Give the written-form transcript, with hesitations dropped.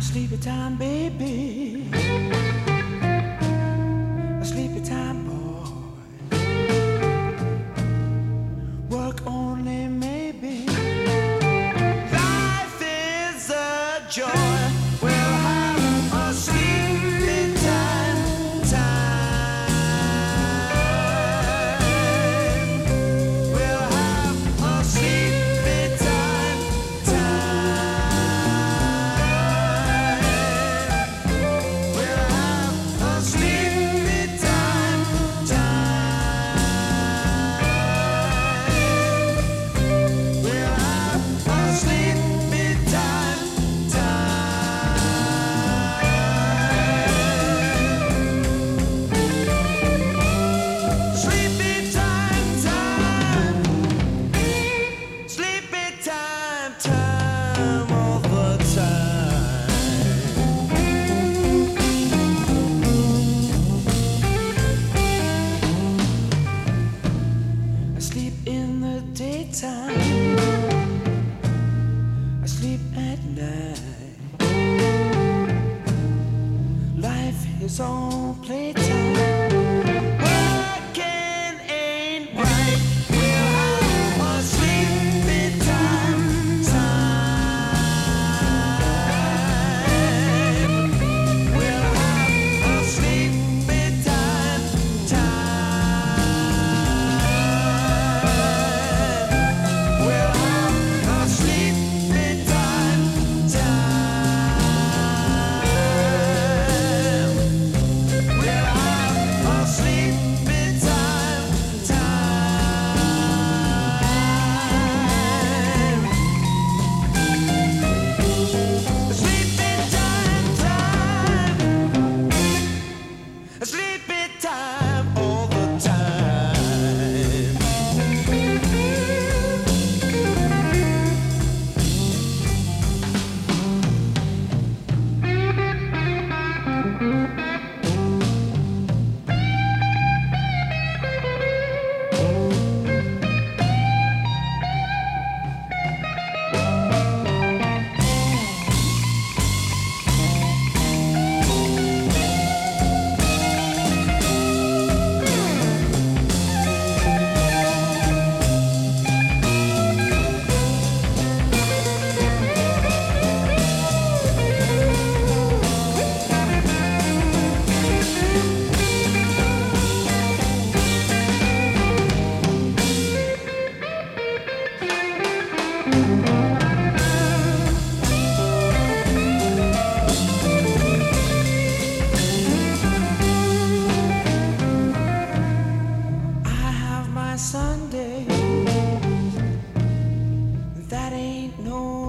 sleepy time, baby. A sleepy time, boy. Work only, maybe. Life is a joy. We'll have a sleepy time, time. We'll have a sleepy time, time. We'll have a sleepy time, time. We'll have a sleepy time, time. Sleepy time, time. Sleepy time, time all the time. I sleep in the daytime. I sleep at night. Life is all playtime. Working ain't right. We'll have a sleepy time, time. We'll have a sleepy time, time. We'll have a sleepy time, time. We'll have a sleepy time, time. Sleepy time, time. Sleepy time all the time. I have my Sunday. That ain't no